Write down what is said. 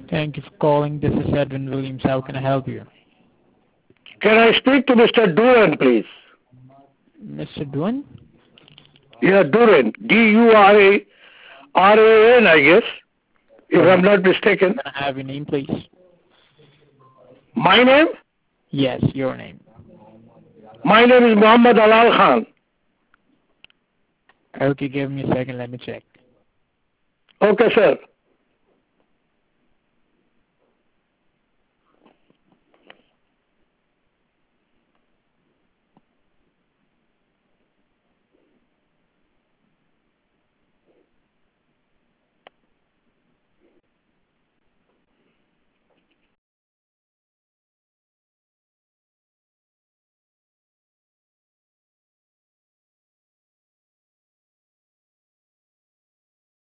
Thank you for calling. This is Edwin Williams. How can I help you? Can I speak to Mr. Duran, please? Mr. Duan? Yeah, Duran. Duran, I guess, if I'm not mistaken. Can I have your name, please? My name? Yes, your name. My name is Muhammad Alal Khan. Okay, give me a second. Let me check. Okay, sir.